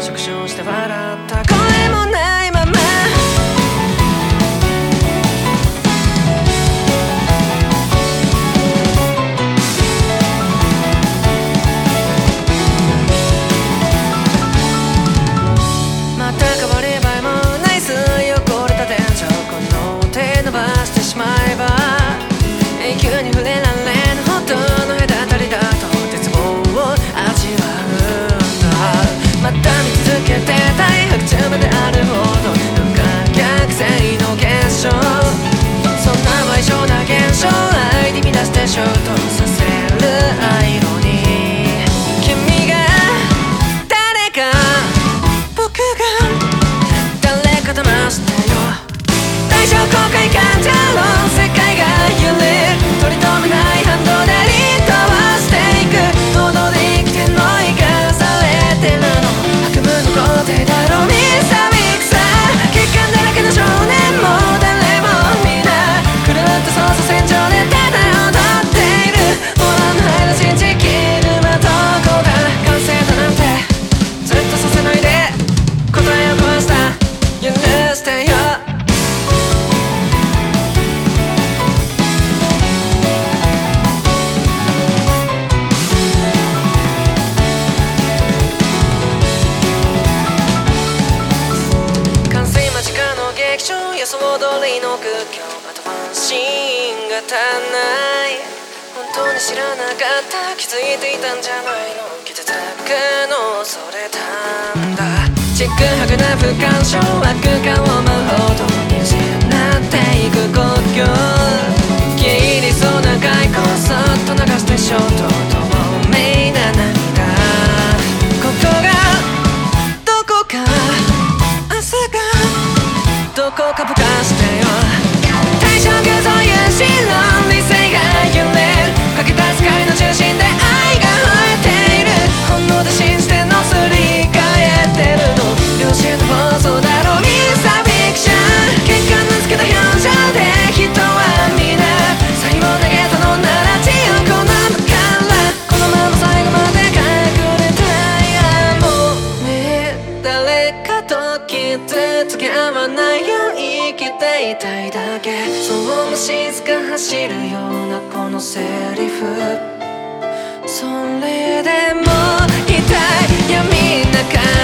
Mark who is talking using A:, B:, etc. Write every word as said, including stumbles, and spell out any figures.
A: 縮小して笑った声もないまままた変わればいもないす汚れた天井この手伸ばしてしまえば永久に触れられぬほどの隔たりだと絶望を味わうんだまた見続けてたい白昼まであるほど不可逆性の現象そんな賠償な現象愛に乱して衝突させるアイロニー君が誰か僕が誰か騙してよ対象公開感情の世界が揺れ取り留めない反動でリードはしていく堂々で生きてんの生かされてるの悪夢の皇帝だろう見さびくさ血管だらけの少年も誰も皆狂った捜査線上でただ踊っているもらの入ら信じきるはどこだ完成だなんてずっとさせないで答えを壊した許してよ予想通りの苦境あと安心が足んない本当に知らなかった気づいていたんじゃないの傷つくの恐れたんだちぐはぐな不干渉悪感を舞うほどに失っていく国境消え入りそうな外交そっと流して衝動透明な涙ここがどこか朝がどこかぼかしてよ対象偶像有心論理性が揺れるかけた世界の中心で愛が吠えている本能で信じてのすり替えてるの良心の暴走だろうミスターフィクション結果のつけた表情で人は皆最後投げたのなら自由好むからこのまま最後まで隠れたいやもうね誰かと傷つけ合わないよ生きていたいだけそうも静か走るようなこのセリフそれでも痛い闇の中